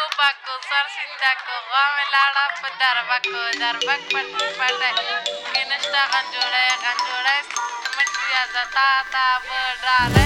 bako sarsindako gamelada pedarbako darbak pati kinesta kanjore metia zata berdare.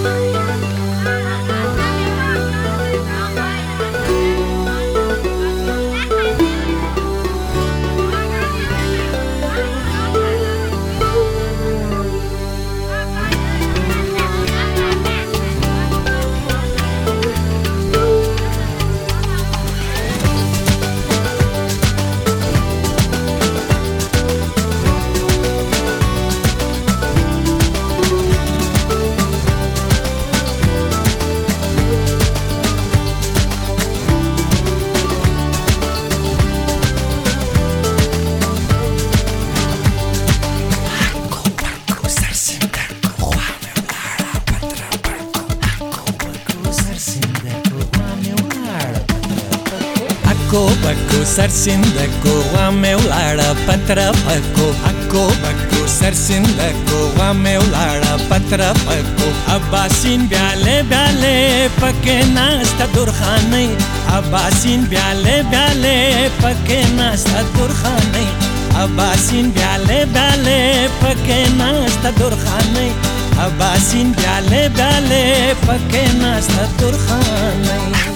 Bako sarsindako wame ulada patra pako Ako bako sarsindako wame ulada patra pako Abbasin byale byale pake nasta durkhane Abbasin byale byale pake nasta durkhane Abbasin byale byale pake nasta durkhane Abbasin byale byale pake nasta durkhane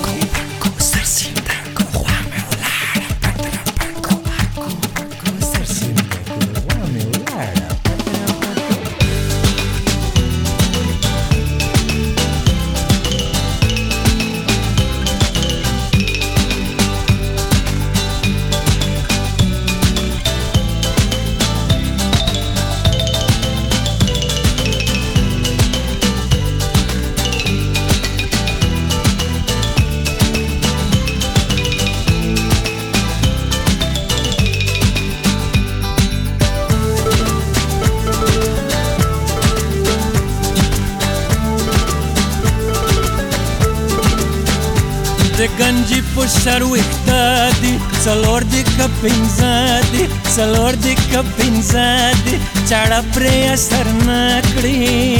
De ganji po sar wiktadi Salor di kapinzadi Salor di kapinzadi Chada pre asar nakdi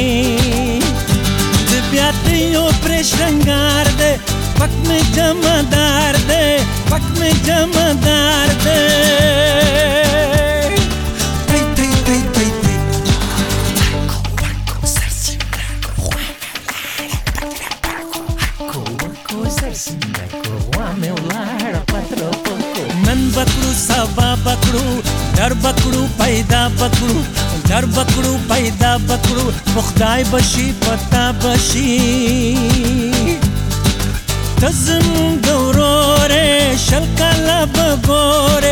De byate yo pre shrangar de Pak me jamadar de Pak me jamadar de Nan bakru saba bakru dar bakru paida bakru dar bakru paida bakru Khudai bashi pata bashi Tazm gaurore shalkala bagore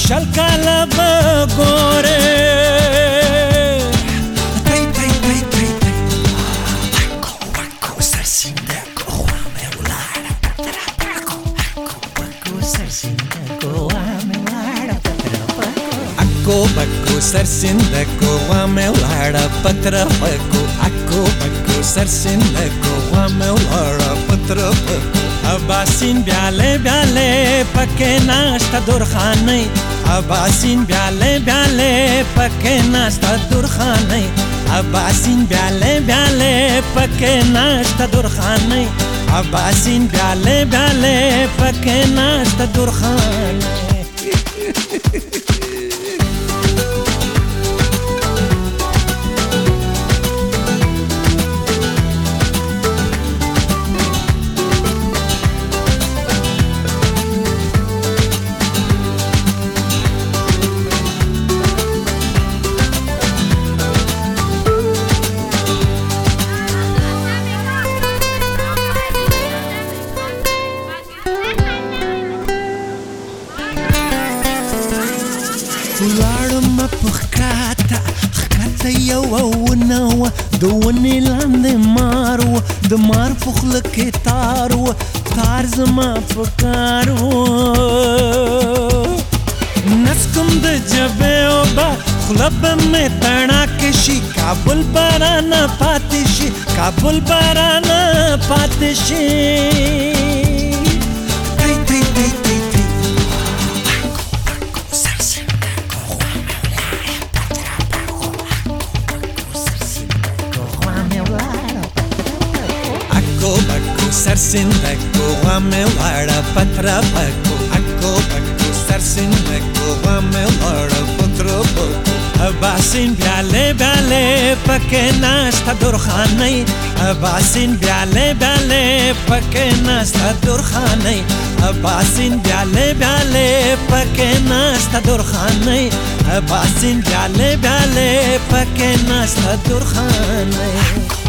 Ako bako sarsindako wame ulada patra pako Ako bako sarsindako wame ulada patra pako Abbasin byale byale pake nasta durkhane Abbasin byale byale pake nasta durkhane Abbasin byale byale pake nasta durkhane Abbasin byale byale pake nasta durkhane Ularma pukata, khata yawa the one land de maru, the mar pukla ke taru, tarzma pukaru. Naskum de jabe oba, khulab me tana keshi, Kabul barana patishi. سرسندکو غم وړه پتر پکو اکو پکو سرسندکو غم وړه پتر پکو اباسین بیاله بیاله پکې ناشته درخانۍ اباسین بیاله بیاله پکې ناشته درخانۍ اباسین بیاله بیاله پکې ناشته درخانۍ اباسین بیاله بیاله پکې ناشته درخانۍ